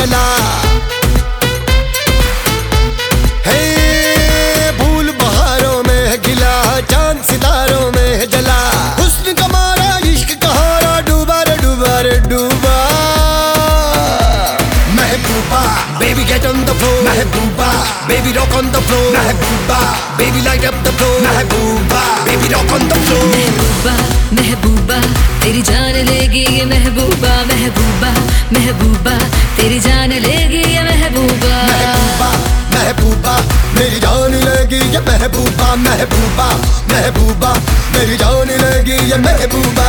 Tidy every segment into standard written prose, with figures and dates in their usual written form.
चला। हे फूल बहारों में खिला, चांद सितारों में जला। हुस्न का मारा इश्क का हारा, डूबा रे डूबा रे डूबा। महबूबा baby get on the floor, Mehbooba baby rock on the floor, Mehbooba baby light up the floor, Mehbooba baby rock on the floor। महबूबा महबूबा तेरी जान लेगी ये महबूबा, महबूबा महबूबा तेरी जान लेगी ये महबूबा। महबूबा महबूबा मेरी जान लेगी ये महबूबा, महबूबा महबूबा मेरी जान लेगी ये महबूबा।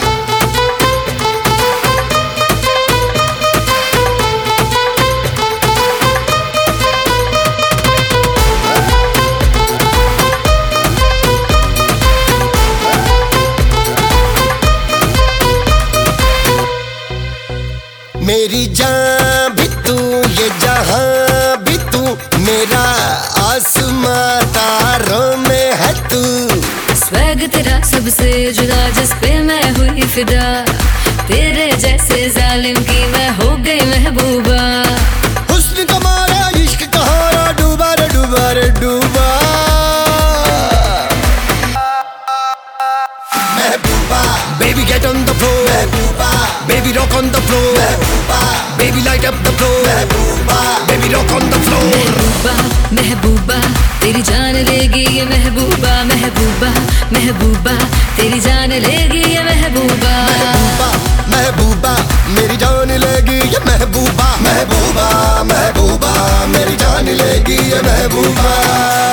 मेरी जान भी तू, ये जहां भी तू, मेरा आसमां तारों में है तू। स्वैग तेरा सबसे जुदा, जिस पे मैं हुई फिदा, तेरे जैसे जालिम की मैं हो गई महबूबा। हुस्न का मारा इश्क का हारा, डूबा रे डूबा रे डूबा। महबूबा baby get on the floor, Mehbooba baby rock on the floor, Mehbooba baby light up the floor, Mehbooba baby rock on the floor। महबूबा महबूबा तेरी जान लेगी ये महबूबा, महबूबा महबूबा तेरी जान लेगी ये महबूबा। महबूबा महबूबा मेरी जान लेगी ये महबूबा, महबूबा महबूबा मेरी जान लेगी ये महबूबा।